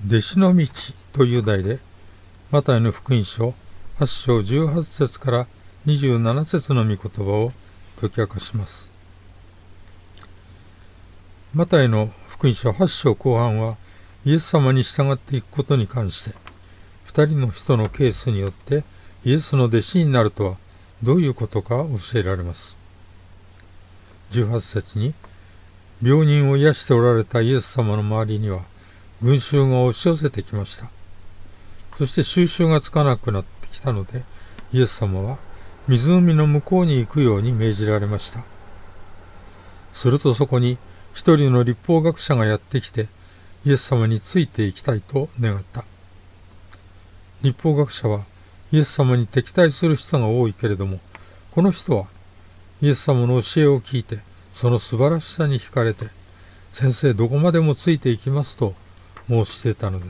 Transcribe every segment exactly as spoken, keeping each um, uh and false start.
弟子の道という題で、マタイの福音書はち章じゅうはち節からにじゅうなな節の御言葉を解き明かします。マタイの福音書はち章後半は、イエス様に従っていくことに関して、二人の人のケースによってイエスの弟子になるとはどういうことか教えられます。じゅうはち節に、病人を癒しておられたイエス様の周りには群衆が押し寄せてきました。そして収拾がつかなくなってきたので、イエス様は湖の向こうに行くように命じられました。するとそこに一人の律法学者がやってきて、イエス様についていきたいと願った。律法学者はイエス様に敵対する人が多いけれども、この人はイエス様の教えを聞いて、その素晴らしさに惹かれて、先生どこまでもついていきますと申し出たのです。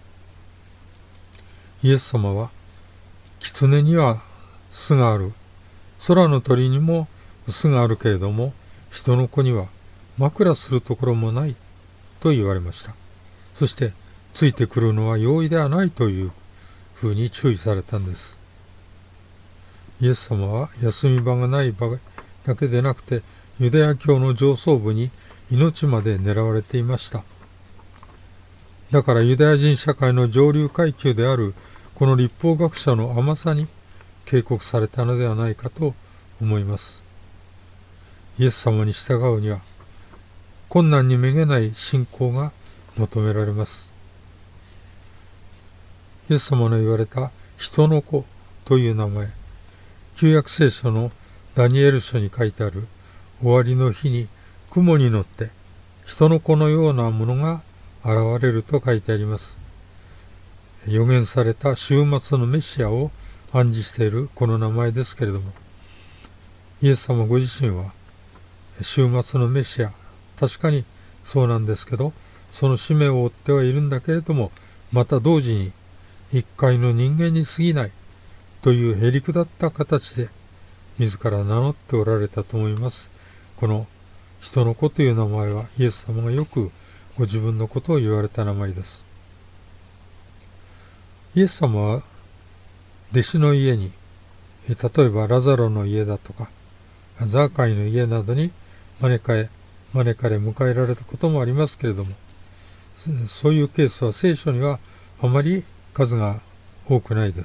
イエス様は、狐には巣がある、空の鳥にも巣があるけれども、人の子には枕するところもないと言われました。そして、ついてくるのは容易ではないというふうに注意されたんです。イエス様は休み場がない場だけでなくて、ユダヤ教の上層部に命まで狙われていました。だからユダヤ人社会の上流階級であるこの律法学者の甘さに警告されたのではないかと思います。イエス様に従うには困難にめげない信仰が求められます。イエス様の言われた人の子という名前、旧約聖書のダニエル書に書いてある終わりの日に雲に乗って人の子のようなものが現れると書いてあります。予言された終末のメシアを暗示しているこの名前ですけれども、イエス様ご自身は終末のメシア、確かにそうなんですけど、その使命を負ってはいるんだけれども、また同時に一介の人間に過ぎないというへりくだった形で自ら名乗っておられたと思います。この人の子という名前はイエス様がよくご自分のことを言われた名前です。イエス様は弟子の家に、例えばラザロの家だとかザーカイの家などに招かれ招かれ迎えられたこともありますけれども、そういうケースは聖書にはあまり数が多くないです。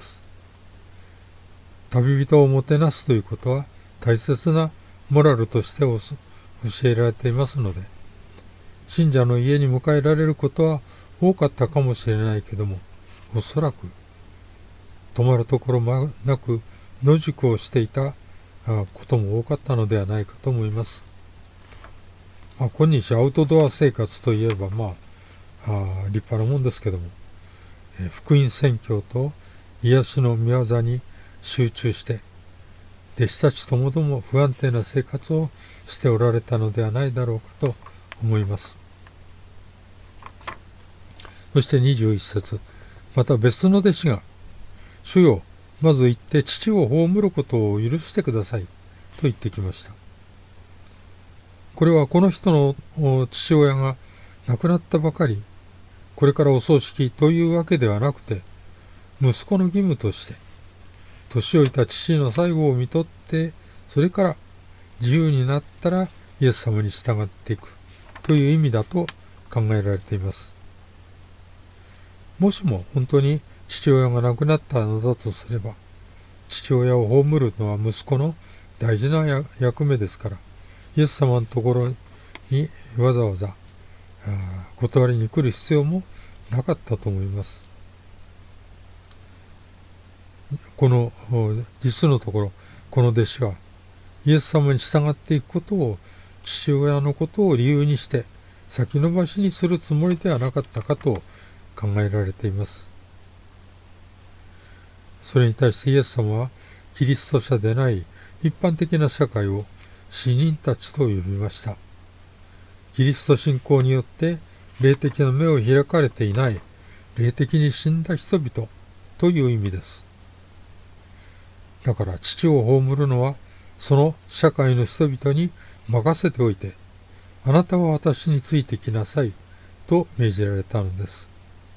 旅人をもてなすということは大切なモラルとして教えられていますので、信者の家に迎えられることは多かったかもしれないけども、おそらく泊まるところもなく野宿をしていたことも多かったのではないかと思います。まあ、今日アウトドア生活といえば、まあ、あ立派なもんですけども、え福音宣教と癒しの御業に集中して、弟子たちともども不安定な生活をしておられたのではないだろうかと思います。そしてにじゅういち節、また別の弟子が、主よ、まず行って父を葬ることを許してくださいと言ってきました。これはこの人の父親が亡くなったばかり、これからお葬式というわけではなくて、息子の義務として、年老いた父の最後を見とって、それから自由になったらイエス様に従っていくという意味だと考えられています。もしも本当に父親が亡くなったのだとすれば、父親を葬るのは息子の大事な役目ですから、イエス様のところにわざわざ断りに来る必要もなかったと思います。この実のところ、この弟子はイエス様に従っていくことを父親のことを理由にして先延ばしにするつもりではなかったかと考えられています。それに対してイエス様はキリスト者でない一般的な社会を死人たちと呼びました。キリスト信仰によって霊的な目を開かれていない霊的に死んだ人々という意味です。だから父を葬るのはその社会の人々に任せておいて、あなたは私についてきなさいと命じられたのです。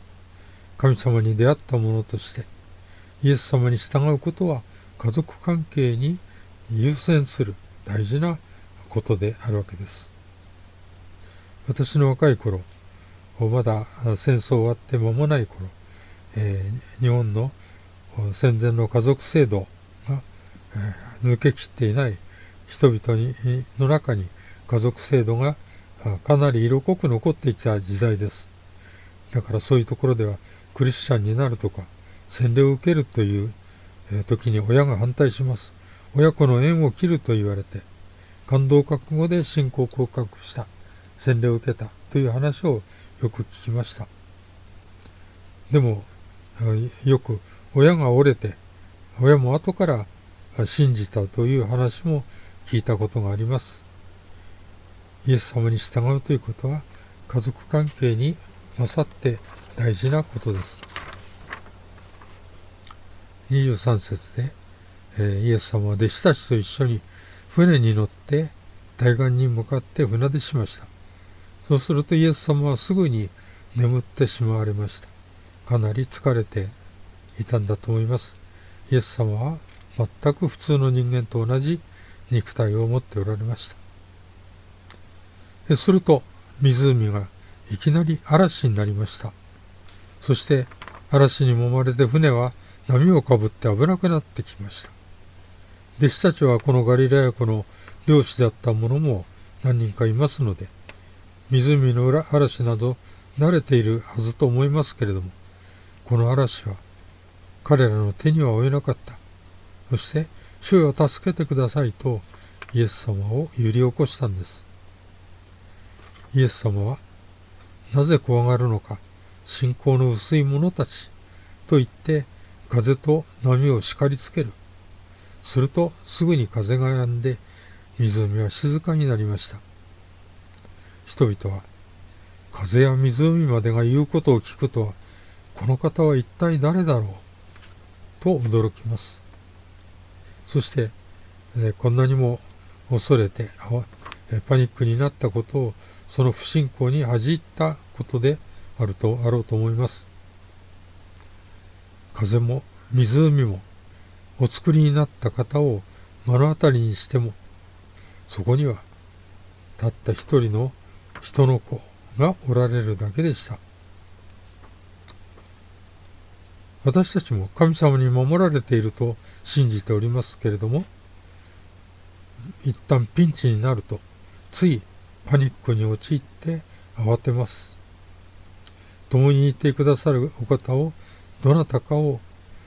神様に出会った者として、イエス様に従うことは家族関係に優先する大事なことであるわけです。私の若い頃、まだ戦争終わって間もない頃、えー、日本の戦前の家族制度が、えー、抜けきっていない人々にの中に家族制度がかなり色濃く残っていた時代です。だからそういうところではクリスチャンになるとか洗礼を受けるという時に親が反対します。親子の縁を切ると言われて、感動覚悟で信仰を告白した、洗礼を受けたという話をよく聞きました。でもよく親が折れて、親も後から信じたという話も聞いたことがあります。イエス様に従うということは家族関係に勝って大事なことです。にじゅうさん節で、えー、イエス様は弟子たちと一緒に船に乗って対岸に向かって船出しました。そうするとイエス様はすぐに眠ってしまわれました。かなり疲れていたんだと思います。イエス様は全く普通の人間と同じ肉体を持っておられました。すると湖がいきなり嵐になりました。そして嵐に揉まれて船は波をかぶって危なくなってきました。弟子たちはこのガリラヤ湖の漁師だった者も何人かいますので、湖の裏嵐など慣れているはずと思いますけれども、この嵐は彼らの手には負えなかった。そして主よ助けてくださいとイエス様を揺り起こしたんです。イエス様はなぜ怖がるのか、信仰の薄い者たちと言って風と波を叱りつける。するとすぐに風が止んで湖は静かになりました。人々は風や湖までが言うことを聞くとは、この方は一体誰だろうと驚きます。そして、えー、こんなにも恐れてパニックになったことをその不信仰に恥じったことであるとあろうと思います。風も湖もお作りになった方を目の当たりにしても、そこにはたった一人の人の子がおられるだけでした。私たちも神様に守られていると信じておりますけれども、一旦ピンチになるとついパニックに陥って慌てます。共にいてくださるお方をどなたかを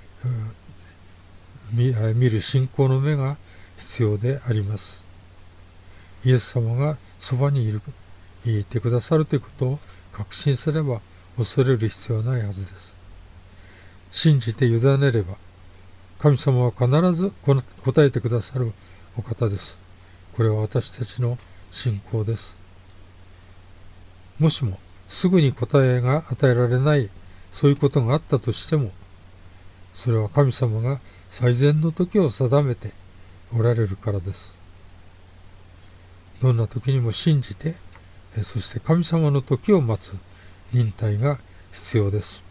見る信仰の目が必要であります。イエス様がそばにいる、いてくださるということを確信すれば恐れる必要はないはずです。信じて委ねれば神様は必ず答えてくださるお方です。これは私たちの信仰です。もしもすぐに答えが与えられない、そういうことがあったとしても、それは神様が最善の時を定めておられるからです。どんな時にも信じて、そして神様の時を待つ忍耐が必要です。